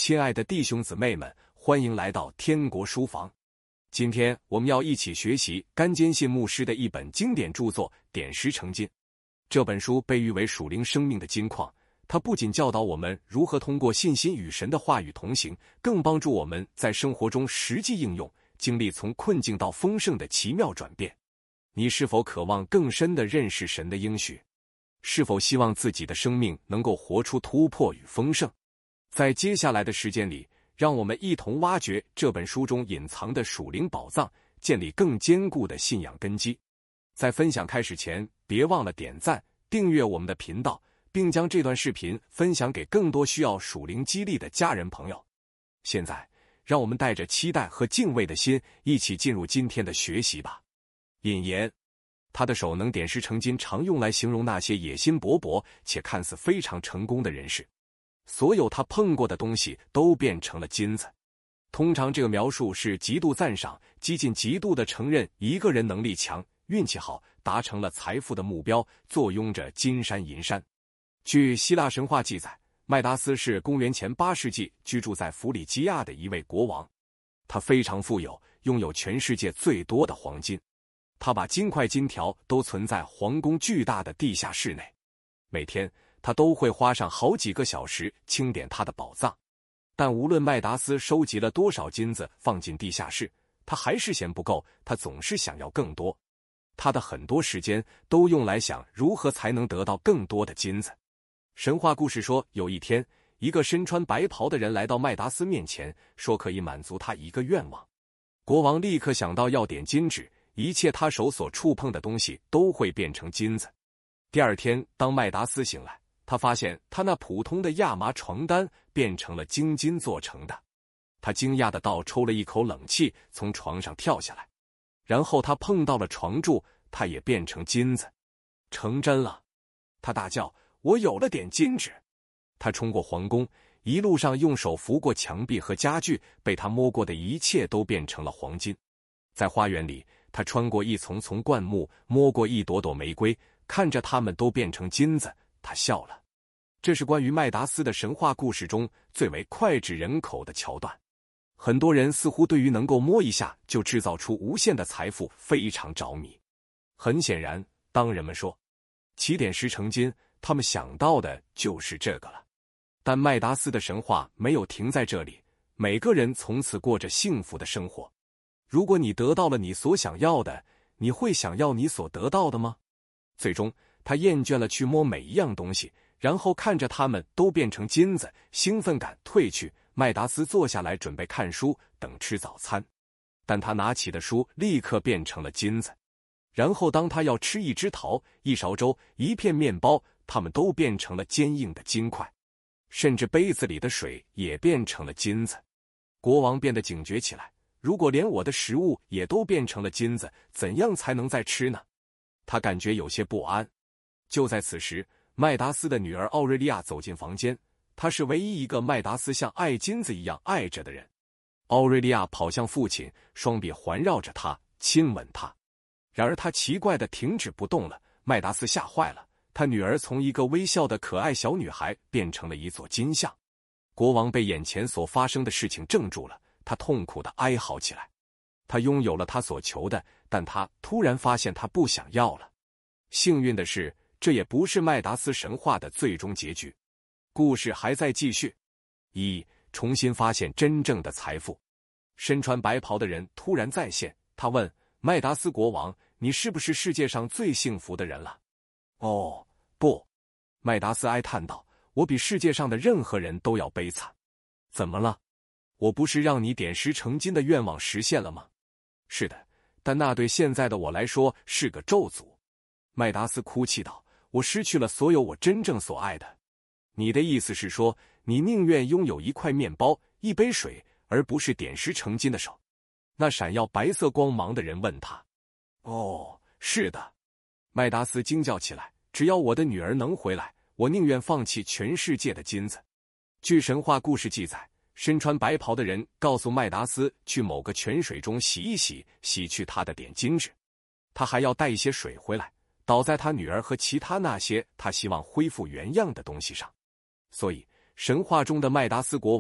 亲爱的弟兄姊妹们，欢迎来到天国书房。今天我们要一起学习甘坚信牧师的一本经典著作《点石成金》。这本书被誉为属灵生命的金矿，它不仅教导我们如何通过信心与神的话语同行，更帮助我们在生活中实际应用，经历从困境到丰盛的奇妙转变。你是否渴望更深地认识神的应许？是否希望自己的生命能够活出突破与丰盛？在接下来的时间里，让我们一同挖掘这本书中隐藏的属灵宝藏，建立更坚固的信仰根基。在分享开始前，别忘了点赞、订阅我们的频道，并将这段视频分享给更多需要属灵激励的家人朋友。现在，让我们带着期待和敬畏的心，一起进入今天的学习吧。引言：他的手能点石成金，常用来形容那些野心勃勃且看似非常成功的人士。所有他碰过的东西都变成了金子。通常这个描述是极度赞赏，激进极度地承认一个人能力强、运气好，达成了财富的目标，坐拥着金山银山。据希腊神话记载，麦达斯是公元前8世纪居住在弗里基亚的一位国王。他非常富有，拥有全世界最多的黄金。他把金块金条都存在皇宫巨大的地下室内。每天他都会花上好几个小时清点他的宝藏，但无论麦达斯收集了多少金子放进地下室，他还是嫌不够，他总是想要更多。他的很多时间都用来想如何才能得到更多的金子。神话故事说，有一天，一个身穿白袍的人来到麦达斯面前，说可以满足他一个愿望。国王立刻想到要点金纸，一切他手所触碰的东西都会变成金子。第二天，当麦达斯醒来，他发现他那普通的亚麻床单变成了精金做成的。他惊讶地倒抽了一口冷气，从床上跳下来。然后他碰到了床柱，它也变成金子。成真了！他大叫：“我有了点金纸！”他冲过皇宫，一路上用手扶过墙壁和家具，被他摸过的一切都变成了黄金。在花园里，他穿过一丛丛灌木，摸过一朵朵玫瑰，看着它们都变成金子，他笑了。这是关于麦达斯的神话故事中最为脍炙人口的桥段。很多人似乎对于能够摸一下就制造出无限的财富非常着迷。很显然，当人们说起点石成金，他们想到的就是这个了。但麦达斯的神话没有停在这里，每个人从此过着幸福的生活。如果你得到了你所想要的，你会想要你所得到的吗？最终，他厌倦了去摸每一样东西，然后看着它们都变成金子，兴奋感褪去。麦达斯坐下来准备看书，等吃早餐。但他拿起的书立刻变成了金子。然后当他要吃一只桃、一勺粥、一片面包，它们都变成了坚硬的金块。甚至杯子里的水也变成了金子。国王变得警觉起来，如果连我的食物也都变成了金子，怎样才能再吃呢？他感觉有些不安。就在此时，麦达斯的女儿奥瑞利亚走进房间，她是唯一一个麦达斯像爱金子一样爱着的人。奥瑞利亚跑向父亲，双臂环绕着他，亲吻他。然而他奇怪地停止不动了。麦达斯吓坏了，他女儿从一个微笑的可爱小女孩变成了一座金像。国王被眼前所发生的事情怔住了，他痛苦地哀嚎起来。他拥有了他所求的，但他突然发现他不想要了。幸运的是，这也不是麦达斯神话的最终结局。故事还在继续。重新发现真正的财富。身穿白袍的人突然再现，他问麦达斯国王：“你是不是世界上最幸福的人了？”“哦，不。”麦达斯哀叹道，“我比世界上的任何人都要悲惨。”“怎么了？我不是让你点石成金的愿望实现了吗？”“是的，但那对现在的我来说是个咒诅。”麦达斯哭泣道，“我失去了所有我真正所爱的。”“你的意思是说，你宁愿拥有一块面包、一杯水，而不是点石成金的手？”那闪耀白色光芒的人问他。“哦，是的。”麦达斯惊叫起来，“只要我的女儿能回来，我宁愿放弃全世界的金子。”据神话故事记载，身穿白袍的人告诉麦达斯去某个泉水中洗一洗，洗去他的点金纸。他还要带一些水回来，倒在他女儿和其他那些他希望恢复原样的东西上。所以，神话中的麦达斯国王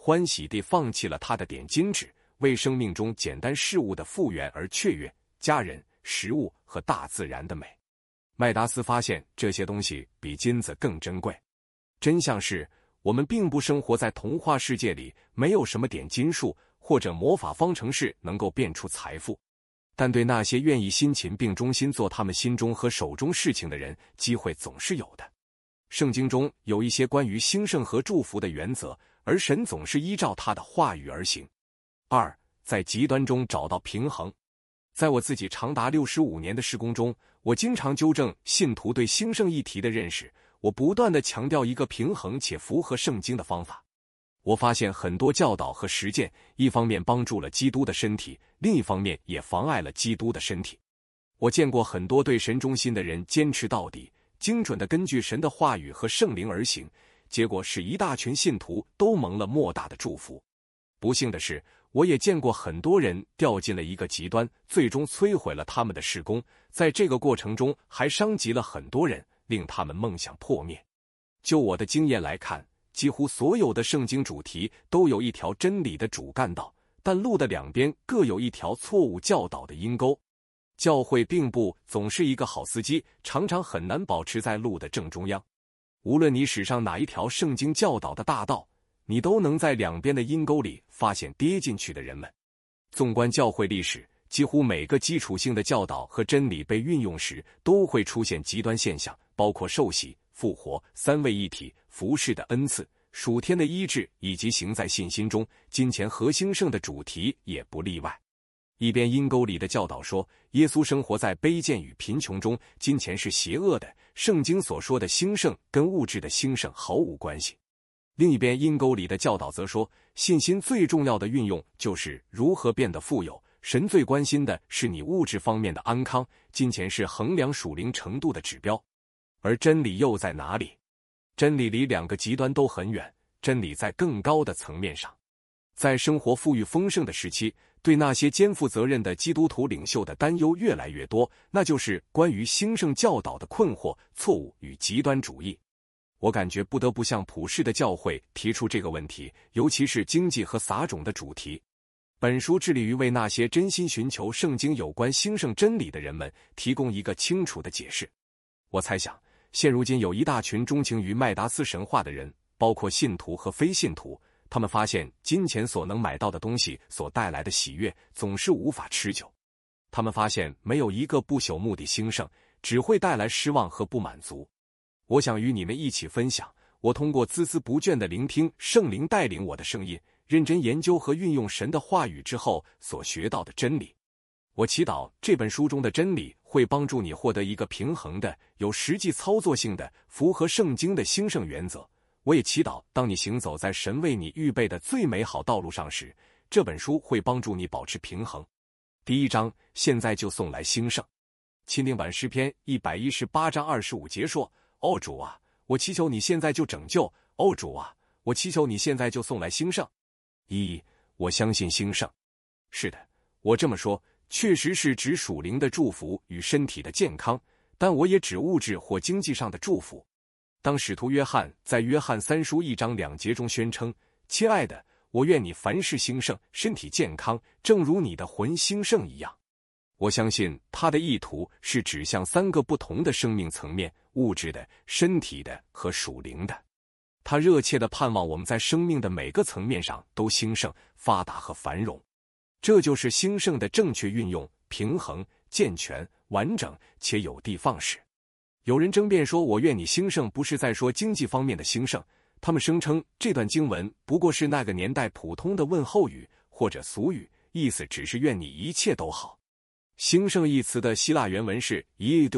欢喜地放弃了他的点金纸，为生命中简单事物的复原而雀跃，家人、食物和大自然的美。麦达斯发现这些东西比金子更珍贵。真相是，我们并不生活在童话世界里，没有什么点金术或者魔法方程式能够变出财富。但对那些愿意辛勤并忠心做他们心中和手中事情的人，机会总是有的。圣经中有一些关于兴盛和祝福的原则，而神总是依照他的话语而行。二，在极端中找到平衡。在我自己长达65年的事工中，我经常纠正信徒对兴盛议题的认识，我不断地强调一个平衡且符合圣经的方法。我发现很多教导和实践，一方面帮助了基督的身体，另一方面也妨碍了基督的身体。我见过很多对神忠心的人坚持到底，精准地根据神的话语和圣灵而行，结果使一大群信徒都蒙了莫大的祝福。不幸的是，我也见过很多人掉进了一个极端，最终摧毁了他们的事工，在这个过程中还伤及了很多人，令他们梦想破灭。就我的经验来看，几乎所有的圣经主题都有一条真理的主干道，但路的两边各有一条错误教导的阴沟。教会并不总是一个好司机，常常很难保持在路的正中央。无论你驶上哪一条圣经教导的大道，你都能在两边的阴沟里发现跌进去的人们。纵观教会历史，几乎每个基础性的教导和真理被运用时，都会出现极端现象，包括受洗、复活、三位一体、服事的恩赐、属天的医治，以及行在信心中、金钱和兴盛的主题也不例外。一边阴沟里的教导说，耶稣生活在卑贱与贫穷中，金钱是邪恶的，圣经所说的兴盛跟物质的兴盛毫无关系。另一边阴沟里的教导则说，信心最重要的运用就是如何变得富有，神最关心的是你物质方面的安康，金钱是衡量属灵程度的指标。而真理又在哪里？真理离两个极端都很远，真理在更高的层面上。在生活富裕丰盛的时期，对那些肩负责任的基督徒领袖的担忧越来越多，那就是关于兴盛教导的困惑、错误与极端主义。我感觉不得不向普世的教会提出这个问题，尤其是经济和撒种的主题。本书致力于为那些真心寻求圣经有关兴盛真理的人们提供一个清楚的解释。我猜想，现如今有一大群钟情于麦达斯神话的人，包括信徒和非信徒，他们发现金钱所能买到的东西所带来的喜悦总是无法持久。他们发现没有一个不朽目的兴盛，只会带来失望和不满足。我想与你们一起分享，我通过孜孜不倦地聆听圣灵带领我的声音，认真研究和运用神的话语之后所学到的真理。我祈祷这本书中的真理会帮助你获得一个平衡的、有实际操作性的、符合圣经的兴盛原则。我也祈祷当你行走在神为你预备的最美好道路上时，这本书会帮助你保持平衡。第一章，现在就送来兴盛。钦定版诗篇118章25节说，哦主啊，我祈求你现在就拯救，哦主啊，我祈求你现在就送来兴盛。我相信兴盛。是的，我这么说确实是指属灵的祝福与身体的健康，但我也指物质或经济上的祝福。当使徒约翰在约翰3书1章2节中宣称，亲爱的，我愿你凡事兴盛，身体健康，正如你的魂兴盛一样。我相信他的意图是指向3个不同的生命层面，物质的、身体的和属灵的。他热切地盼望我们在生命的每个层面上都兴盛、发达和繁荣。这就是兴盛的正确运用，平衡、健全、完整且有的放矢。有人争辩说，我愿你兴盛不是在说经济方面的兴盛，他们声称这段经文不过是那个年代普通的问候语或者俗语，意思只是愿你一切都好。兴盛一词的希腊原文是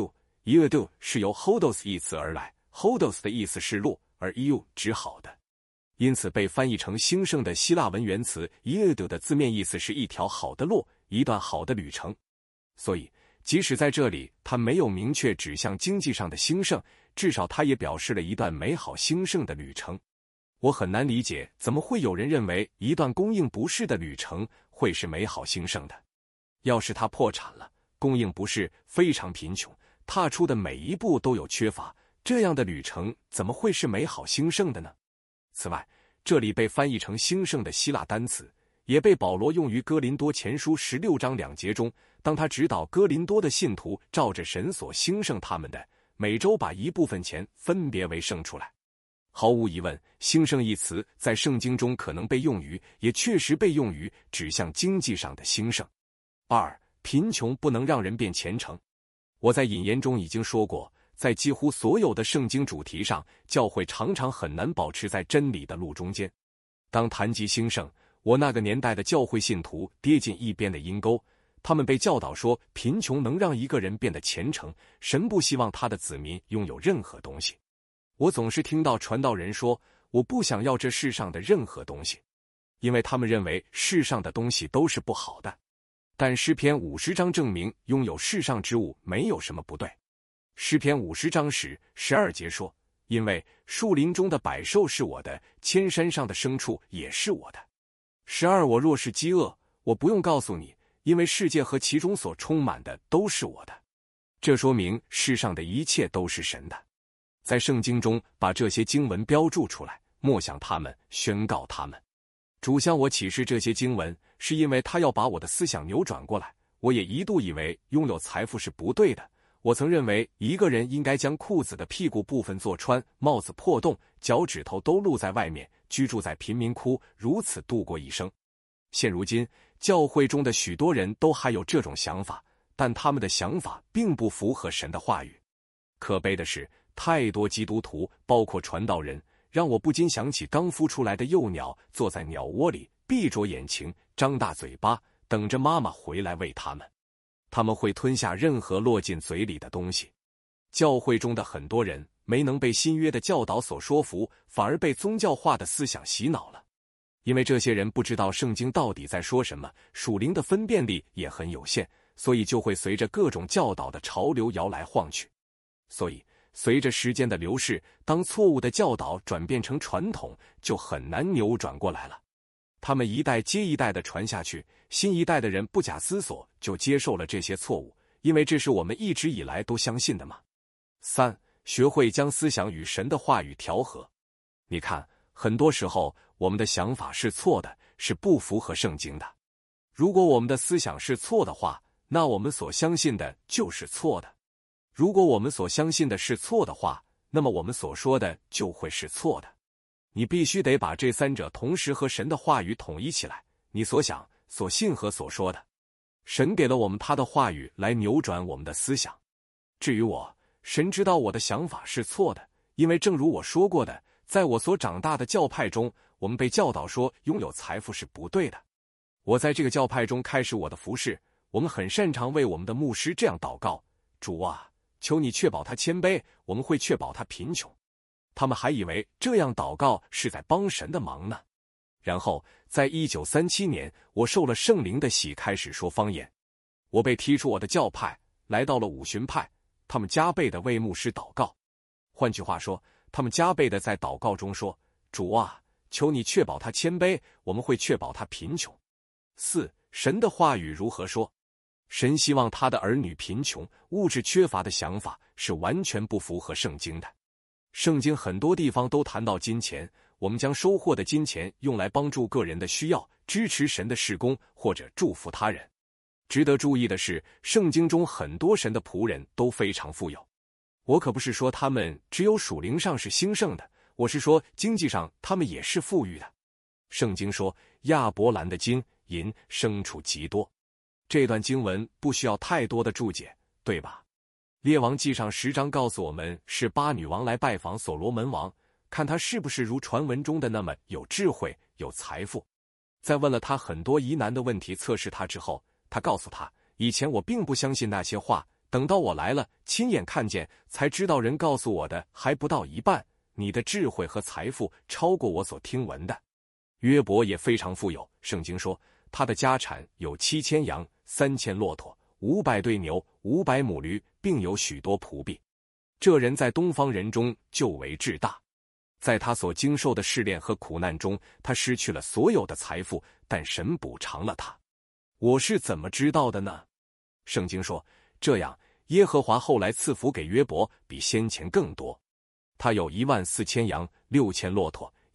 iou 是由 hodos 一词而来， hodos 的意思是路，而 iou 指好的，因此被翻译成兴盛的希腊文原词 iou 的字面意思是一条好的路，一段好的旅程。所以即使在这里它没有明确指向经济上的兴盛，至少它也表示了一段美好兴盛的旅程。我很难理解怎么会有人认为一段供应不适的旅程会是美好兴盛的。要是他破产了，供应不适，非常贫穷，踏出的每一步都有缺乏，这样的旅程怎么会是美好兴盛的呢？此外， 这里被翻译成兴盛的希腊单词，也被保罗用于哥林多前书16章2节中，当他指导哥林多的信徒照着神所兴盛他们的，每周把一部分钱分别为圣出来。毫无疑问，兴盛一词在圣经中可能被用于，也确实被用于指向经济上的兴盛。2. 贫穷不能让人变虔诚。我在引言中已经说过，在几乎所有的圣经主题上，教会常常很难保持在真理的路中间。当谈及兴盛，我那个年代的教会信徒跌进一边的阴沟，他们被教导说贫穷能让一个人变得虔诚，神不希望他的子民拥有任何东西。我总是听到传道人说，我不想要这世上的任何东西，因为他们认为世上的东西都是不好的。但诗篇50章证明拥有世上之物没有什么不对。诗篇50章12节说，因为树林中的百兽是我的，千山上的牲畜也是我的。12我若是饥饿，我不用告诉你，因为世界和其中所充满的都是我的。这说明世上的一切都是神的。在圣经中把这些经文标注出来，默想他们，宣告他们。主向我启示这些经文，是因为他要把我的思想扭转过来。我也一度以为拥有财富是不对的。我曾认为一个人应该将裤子的屁股部分做穿，帽子破洞，脚趾头都露在外面，居住在贫民窟，如此度过一生。现如今，教会中的许多人都还有这种想法，但他们的想法并不符合神的话语。可悲的是，太多基督徒，包括传道人，让我不禁想起刚孵出来的幼鸟坐在鸟窝里，闭着眼睛，张大嘴巴，等着妈妈回来喂它们。他们会吞下任何落进嘴里的东西。教会中的很多人没能被新约的教导所说服，反而被宗教化的思想洗脑了。因为这些人不知道圣经到底在说什么，属灵的分辨力也很有限，所以就会随着各种教导的潮流摇来晃去。所以随着时间的流逝，当错误的教导转变成传统，就很难扭转过来了。他们一代接一代的传下去，新一代的人不假思索就接受了这些错误，因为这是我们一直以来都相信的嘛。3. 学会将思想与神的话语调和。你看，很多时候我们的想法是错的，是不符合圣经的。如果我们的思想是错的话，那我们所相信的就是错的。如果我们所相信的是错的话，那么我们所说的就会是错的。你必须得把这三者同时和神的话语统一起来，你所想、所信和所说的。神给了我们他的话语来扭转我们的思想。至于我，神知道我的想法是错的，因为正如我说过的，在我所长大的教派中，我们被教导说拥有财富是不对的。我在这个教派中开始我的服事，我们很擅长为我们的牧师这样祷告：主啊，求你确保他谦卑，我们会确保他贫穷。他们还以为这样祷告是在帮神的忙呢。然后在1937年，我受了圣灵的洗，开始说方言。我被踢出我的教派，来到了五旬派，他们加倍的为牧师祷告。换句话说，他们加倍的在祷告中说：主啊，求你确保他谦卑，我们会确保他贫穷。4. 神的话语如何说？神希望他的儿女贫穷、物质缺乏的想法是完全不符合圣经的。圣经很多地方都谈到金钱，我们将收获的金钱用来帮助个人的需要，支持神的事工，或者祝福他人。值得注意的是，圣经中很多神的仆人都非常富有。我可不是说他们只有属灵上是兴盛的，我是说经济上他们也是富裕的。圣经说亚伯兰的金银牲畜极多，这段经文不需要太多的注解，对吧？列王纪上10章告诉我们，是巴女王来拜访所罗门王，看他是不是如传闻中的那么有智慧、有财富。在问了他很多疑难的问题测试他之后，他告诉他，以前我并不相信那些话，等到我来了，亲眼看见，才知道人告诉我的还不到一半，你的智慧和财富超过我所听闻的。约伯也非常富有，圣经说他的家产有7000羊、3000骆驼、500对牛、500母驴，并有许多仆婢。这人在东方人中就为至大。在他所经受的试炼和苦难中，他失去了所有的财富，但神补偿了他。我是怎么知道的呢？圣经说，这样耶和华后来赐福给约伯，比先前更多。他有14000羊、6000骆驼、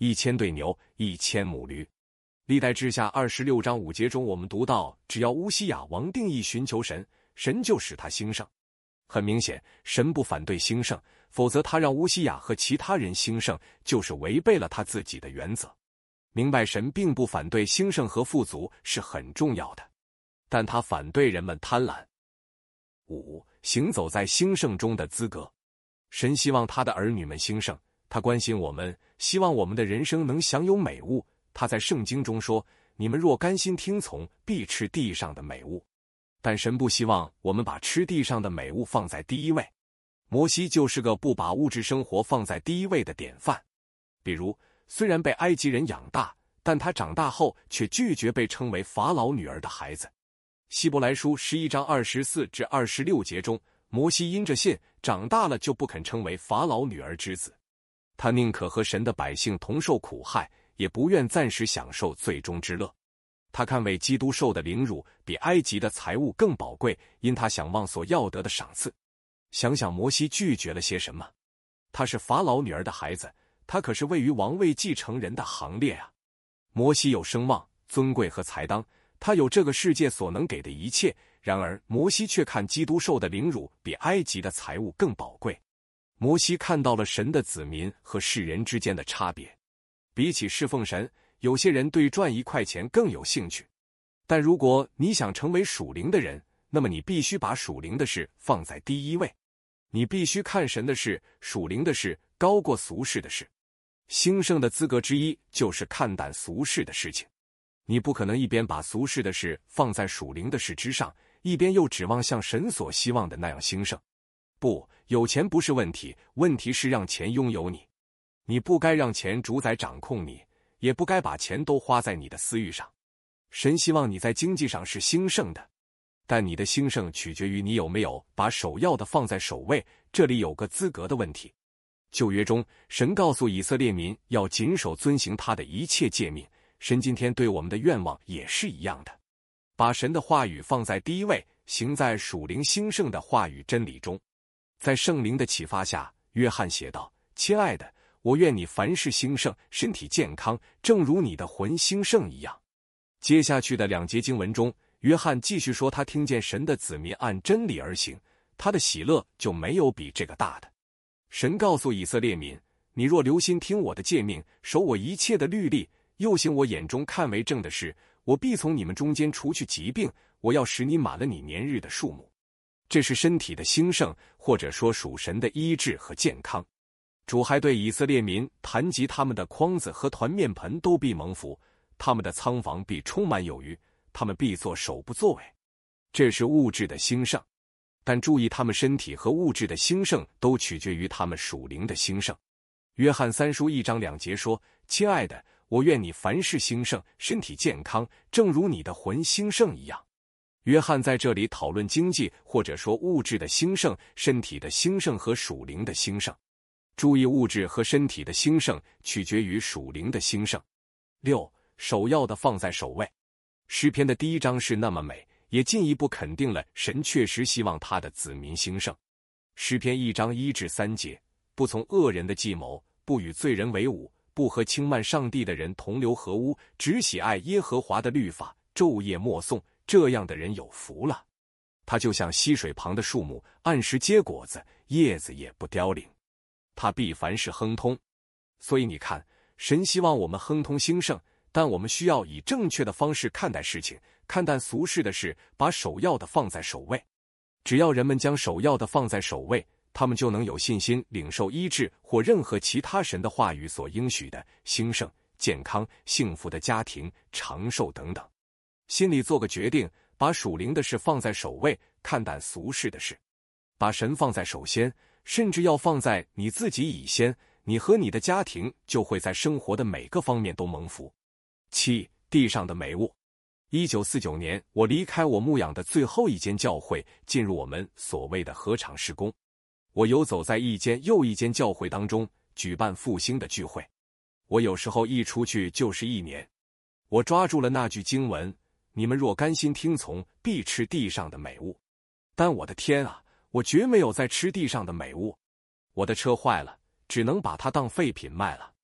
1000对牛，1000母驴。历代志下26章5节中，我们读到，只要乌西雅王定义寻求神，神就使他兴盛。很明显，神不反对兴盛，否则他让乌西雅和其他人兴盛，就是违背了他自己的原则。明白神并不反对兴盛和富足是很重要的，但他反对人们贪婪。5. 行走在兴盛中的资格。神希望他的儿女们兴盛，他关心我们，希望我们的人生能享有美物。他在圣经中说，你们若甘心听从，必吃地上的美物。但神不希望我们把吃地上的美物放在第一位。摩西就是个不把物质生活放在第一位的典范。比如，虽然被埃及人养大，但他长大后却拒绝被称为法老女儿的孩子。希伯来书11章24至26节中，摩西因着信，长大了就不肯称为法老女儿之子。他宁可和神的百姓同受苦害，也不愿暂时享受最终之乐。他看为基督受的凌辱比埃及的财物更宝贵，因他想望所要得的赏赐。想想摩西拒绝了些什么？他是法老女儿的孩子，他可是位于王位继承人的行列啊。摩西有声望、尊贵和才当，他有这个世界所能给的一切，然而摩西却看基督受的凌辱比埃及的财物更宝贵。摩西看到了神的子民和世人之间的差别。比起侍奉神，有些人对赚1块钱更有兴趣。但如果你想成为属灵的人，那么你必须把属灵的事放在第一位。你必须看神的事、属灵的事高过俗世的事。兴盛的资格之一就是看淡俗世的事情。你不可能一边把俗世的事放在属灵的事之上，一边又指望像神所希望的那样兴盛。不，有钱不是问题，问题是让钱拥有你。你不该让钱主宰掌控你，也不该把钱都花在你的私欲上。神希望你在经济上是兴盛的，但你的兴盛取决于你有没有把首要的放在首位，这里有个资格的问题。旧约中，神告诉以色列民要谨守遵行他的一切诫命，神今天对我们的愿望也是一样的，把神的话语放在第一位，行在属灵兴盛的话语真理中。在圣灵的启发下，约翰写道：亲爱的，我愿你凡事兴盛，身体健康，正如你的魂兴盛一样。接下去的2节经文中，约翰继续说他听见神的子民按真理而行，他的喜乐就没有比这个大的。神告诉以色列民，你若留心听我的诫命，守我一切的律例，又行我眼中看为正的事，我必从你们中间除去疾病，我要使你满了你年日的数目。这是身体的兴盛，或者说属神的医治和健康。主还对以色列民谈及他们的筐子和团面盆都必蒙福，他们的仓房必充满有余，他们必作首不作尾。这是物质的兴盛，但注意，他们身体和物质的兴盛都取决于他们属灵的兴盛。约翰3书1章2节说：亲爱的，我愿你凡事兴盛，身体健康，正如你的魂兴盛一样。约翰在这里讨论经济，或者说物质的兴盛、身体的兴盛和属灵的兴盛。注意，物质和身体的兴盛取决于属灵的兴盛。6. 首要的放在首位。诗篇的第1章是那么美，也进一步肯定了神确实希望他的子民兴盛。诗篇1章1至3节：不从恶人的计谋，不与罪人为伍，不和轻慢上帝的人同流合污，只喜爱耶和华的律法，昼夜默诵，这样的人有福了。他就像溪水旁的树木，按时结果子，叶子也不凋零，他必凡事亨通。所以你看，神希望我们亨通兴盛，但我们需要以正确的方式看待事情，看淡俗世的事，把首要的放在首位。只要人们将首要的放在首位，他们就能有信心领受医治或任何其他神的话语所应许的兴盛、健康、幸福的家庭、长寿等等。心里做个决定，把属灵的事放在首位，看淡俗世的事，把神放在首先，甚至要放在你自己以先，你和你的家庭就会在生活的每个方面都蒙福。7. 地上的美物。1949年，我离开我牧养的最后一间教会，进入我们所谓的合场事工。我游走在一间又一间教会当中，举办复兴的聚会。我有时候一出去就是1年。我抓住了那句经文：你们若甘心听从，必吃地上的美物。但我的天啊，我绝没有在吃地上的美物。我的车坏了，只能把它当废品卖了。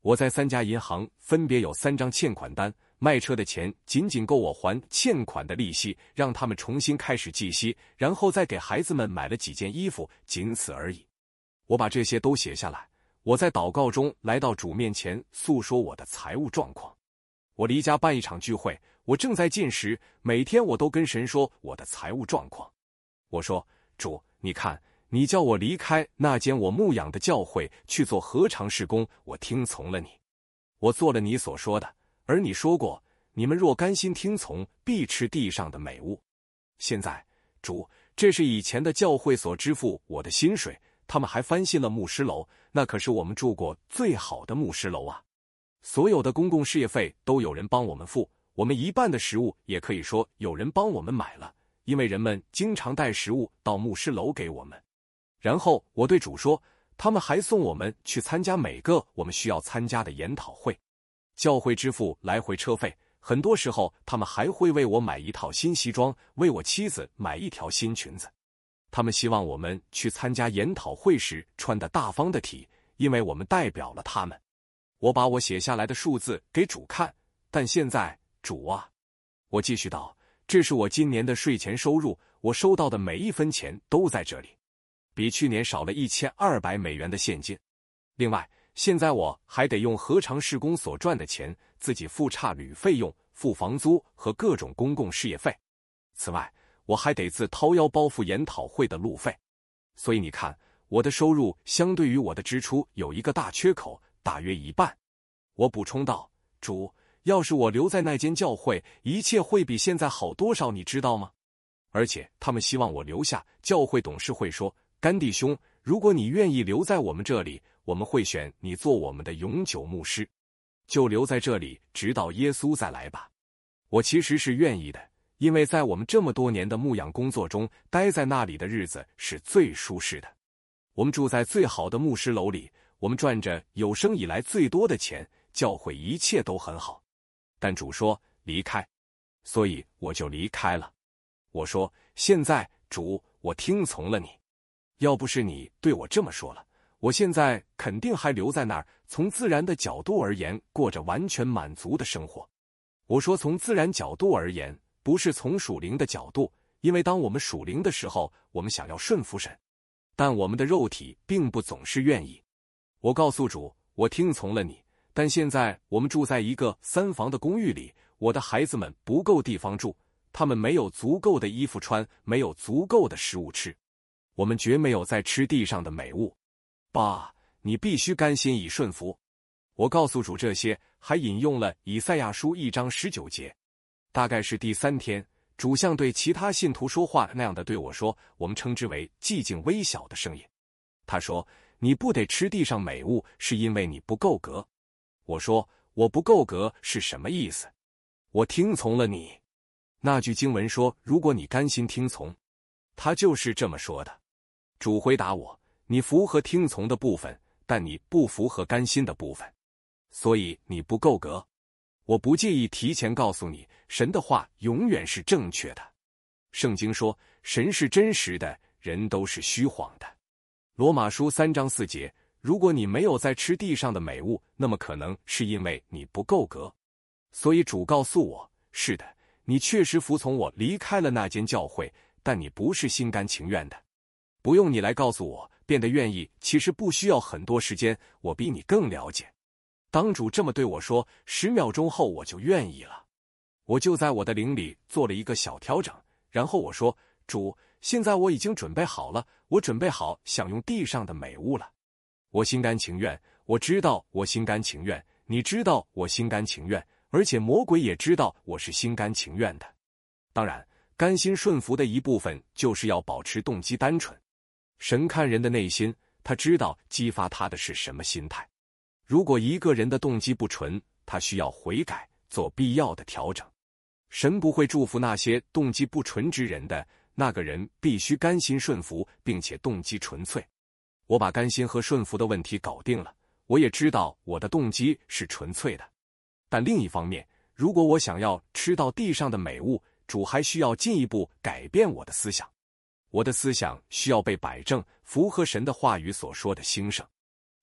我在3家银行分别有3张欠款单，卖车的钱仅仅够我还欠款的利息，让他们重新开始计息，然后再给孩子们买了几件衣服，仅此而已。我把这些都写下来，我在祷告中来到主面前诉说我的财务状况。我离家办一场聚会，我正在进食，每天我都跟神说我的财务状况。我说，主，你看，你叫我离开那间我牧养的教会去做何尝事工，我听从了你，我做了你所说的，而你说过，你们若甘心听从，必吃地上的美物。现在，主，这是以前的教会所支付我的薪水，他们还翻新了牧师楼，那可是我们住过最好的牧师楼啊。所有的公共事业费都有人帮我们付，我们一半的食物也可以说有人帮我们买了，因为人们经常带食物到牧师楼给我们。然后我对主说，他们还送我们去参加每个我们需要参加的研讨会。教会支付来回车费，很多时候他们还会为我买一套新西装，为我妻子买一条新裙子。他们希望我们去参加研讨会时穿得大方得体，因为我们代表了他们。我把我写下来的数字给主看，但现在，主啊，我继续道，这是我今年的税前收入，我收到的每一分钱都在这里，比去年少了1200美元的现金。另外，现在我还得用何尝事工所赚的钱自己付差旅费用、付房租和各种公共事业费。此外，我还得自掏腰包付研讨会的路费。所以你看，我的收入相对于我的支出有一个大缺口，大约一半。我补充道，主，要是我留在那间教会，一切会比现在好多少，你知道吗？而且他们希望我留下。教会董事会说，甘弟兄，如果你愿意留在我们这里，我们会选你做我们的永久牧师，就留在这里，直到耶稣再来吧。我其实是愿意的，因为在我们这么多年的牧养工作中，待在那里的日子是最舒适的。我们住在最好的牧师楼里，我们赚着有生以来最多的钱，教会一切都很好。但主说离开，所以我就离开了。我说，现在主，我听从了你，要不是你对我这么说了，我现在肯定还留在那儿，从自然的角度而言，过着完全满足的生活。我说从自然角度而言，不是从属灵的角度，因为当我们属灵的时候，我们想要顺服神，但我们的肉体并不总是愿意。我告诉主，我听从了你，但现在我们住在一个3房的公寓里，我的孩子们不够地方住，他们没有足够的衣服穿，没有足够的食物吃，我们绝没有在吃地上的美物。爸，你必须甘心以顺服。我告诉主这些，还引用了以赛亚书1章19节。大概是第3天，主像对其他信徒说话那样的对我说，我们称之为寂静微小的声音。他说，你不得吃地上美物，是因为你不够格。我说，我不够格是什么意思？我听从了你。那句经文说，如果你甘心听从，他就是这么说的。主回答我，你符合听从的部分，但你不符合甘心的部分，所以你不够格。我不介意提前告诉你，神的话永远是正确的。圣经说，神是真实的，人都是虚晃的。罗马书3章4节，如果你没有在吃地上的美物，那么可能是因为你不够格。所以主告诉我，是的，你确实服从我离开了那间教会，但你不是心甘情愿的。不用你来告诉我，变得愿意其实不需要很多时间，我比你更了解。当主这么对我说，10秒钟后我就愿意了。我就在我的灵里做了一个小调整，然后我说，主，现在我已经准备好了，我准备好享用地上的美物了。我心甘情愿，我知道我心甘情愿，你知道我心甘情愿，而且魔鬼也知道我是心甘情愿的。当然，甘心顺服的一部分就是要保持动机单纯。神看人的内心，他知道激发他的是什么心态。如果一个人的动机不纯，他需要悔改，做必要的调整。神不会祝福那些动机不纯之人的，那个人必须甘心顺服，并且动机纯粹。我把甘心和顺服的问题搞定了，我也知道我的动机是纯粹的。但另一方面，如果我想要吃到地上的美物，主还需要进一步改变我的思想。我的思想需要被摆正，符合神的话语所说的兴盛。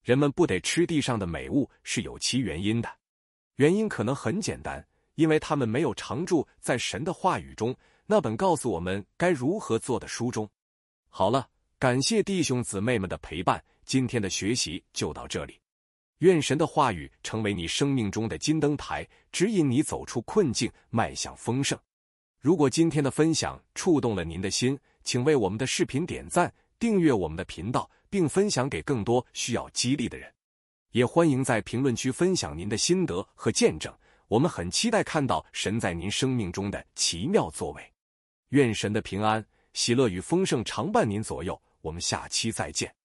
人们不得吃地上的美物是有其原因的，原因可能很简单，因为他们没有常住在神的话语中，那本告诉我们该如何做的书中。好了，感谢弟兄姊妹们的陪伴，今天的学习就到这里。愿神的话语成为你生命中的金灯台，指引你走出困境，迈向丰盛。如果今天的分享触动了您的心，请为我们的视频点赞，订阅我们的频道，并分享给更多需要激励的人。也欢迎在评论区分享您的心得和见证，我们很期待看到神在您生命中的奇妙作为。愿神的平安、喜乐与丰盛常伴您左右，我们下期再见。